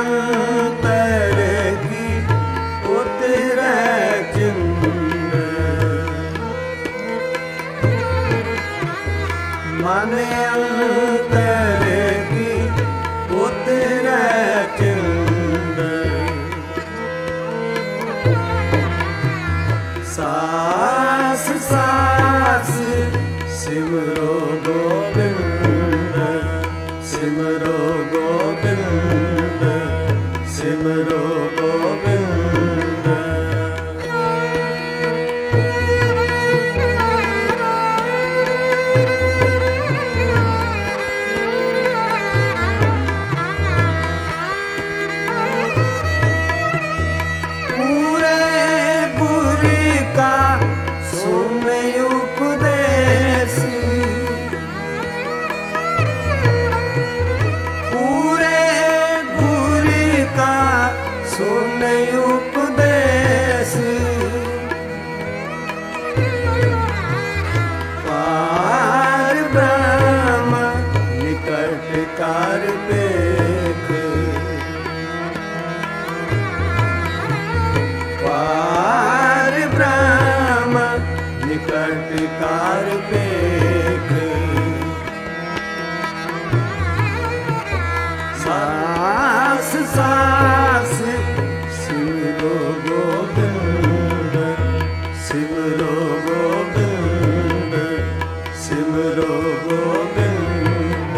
ਅੰਤਰ ਕੀ ਉਤਰੈ ਚਿੰਦ, ਮਨ ਅੰਤਰ ਕੀ ਉਤਰੈ ਚਿੰਦ, ਸਾਸ ਸਾਸ ਸਿਮਰੋ ਗੋਬਿੰਦ, ਸਿਮਰੋ ਗੋਬਿੰਦ, ਸਿਮਰੋ ਗੋਬਿੰਦ। ਪੂਰੇ ਗੁਰ ਕਾ ਸੁਨ ਉਪਦੇਸ, ਪੂਰੇ ਗੁਰ ਕਾ ਸੁਨ ਉਪਦੇਸ, ਪਾਰ ਬ੍ਰਹਮ ਨਿਕਟ ਕਰ ਵੇਖ, ਪਾਰ ਬ੍ਰਹਮ ਨਿਕਟ ਕਰ ਵੇਖ, ਸਾਸ ਸਾਸ ਸਿਮਰੋ ਗੋਬਿੰਦ, ਸਿਮਰੋ ਗੋਬਿੰਦ, ਸਿਮਰੋ ਗੋਬਿੰਦ।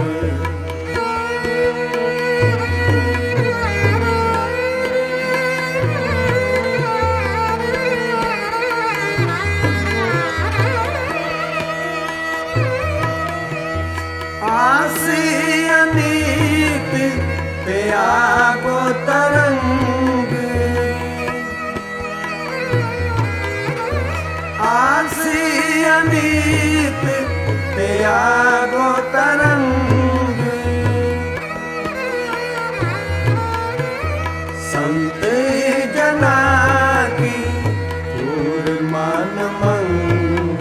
ਆਸੀ ਅਨੀਤ ਤਿਆਗੋ ਤਰੰਗ, ਆਸੀ ਅਨੀਤ ਤਿਆਗੋ ਤਰੰਗ, ਸੰਤ ਜਨਾ ਕੀ ਪੂਰ ਮਨ ਮੰਗ,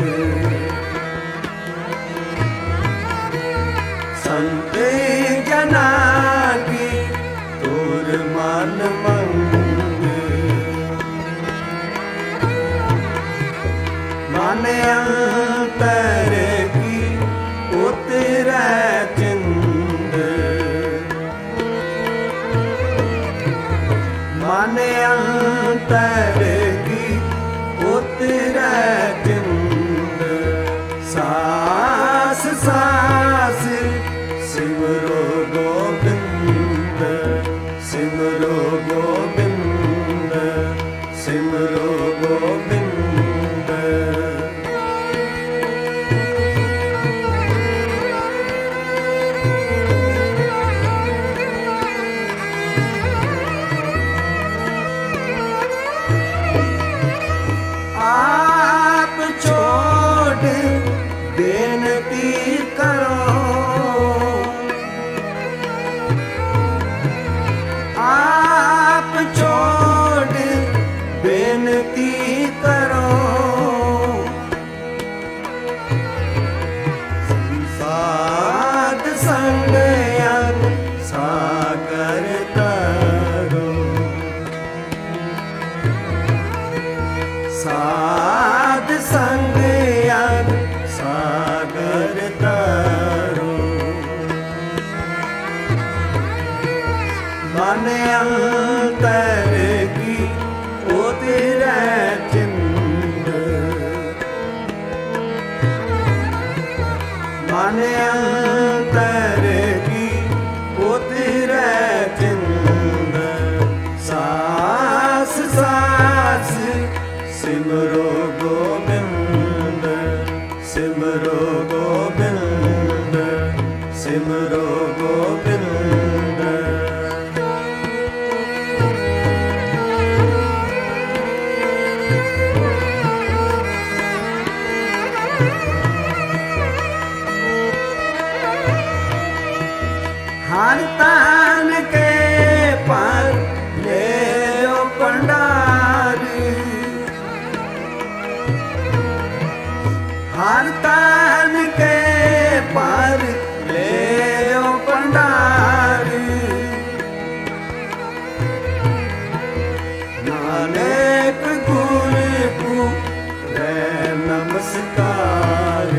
ਸੰਤ ਜਨਾ ਕੀ ਤੂਰ ਮਨ ਮੰਗ, ਮਨ ਅੰਤਰ ਕੀ ਉਤਰੈ ਚਿੰਦ, ਮਨ ਅੰਤਰ ਕੀ ਉਤਰੈ ਚਿੰਦ, ਸਾਸ ਸਾਸ ਸਿਮਰੋ ਗੋਬਿੰਦ, ਸਿਮਰੋ ਗੋਬਿੰਦ, ਸਿਮਰੋ ਗੋਬਿੰਦ। ਆਪ ਛੋੜ ਬੇਨਤੀ ਕਰੋ, ਆਪ ਛੋੜ ਬੇਨਤੀ ਕਰੋ, ਸਾਧ ਸੰਗ ਅੰਗ ਸਾਗਰ ਤਰੋ, ਸਾਧ ਸੰਗ ਅੰਗ ਸਾਗਰ ਤਰੋ, ਮਨ ਅੰਤਰ ਕੀ ਉਤਰੈ ਚਿੰਦ, ਮਨ ਅੰਤਰ ਕੀ ਉਤਰੈ ਚਿੰਦ, ਸਾਸ ਸਾਸ ਸਿਮਰੋ ਗੋਬਿੰਦ, ਸਿਮਰੋ ਗੋਬਿੰਦ, ਸਿਮਰੋ ਗੋਬਿੰਦ। नमस्कार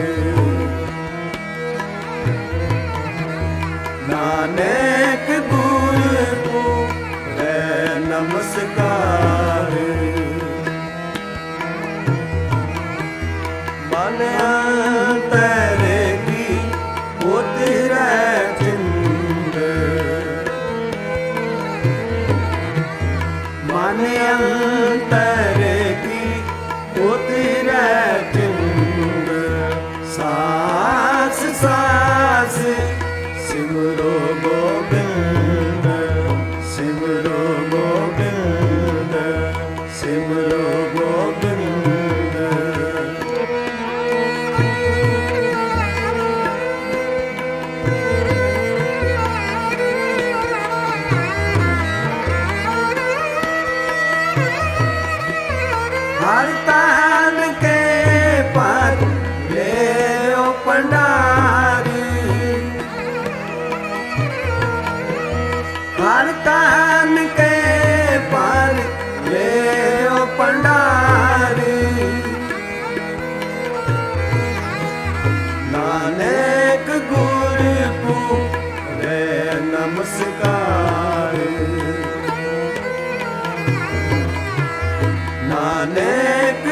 नानक गुरु को है नमस्कार मन अंतर की होती रह चिंद मन अंतर की होती रह चिंद सास सास सिमरो गोविंद सिमरो गोविंद सिमरो गोविंद हर तान के पर ले ओ पंडारी हर तान के पर ले ओ पंडारी नानक गुरु को रे नमस्कार नानक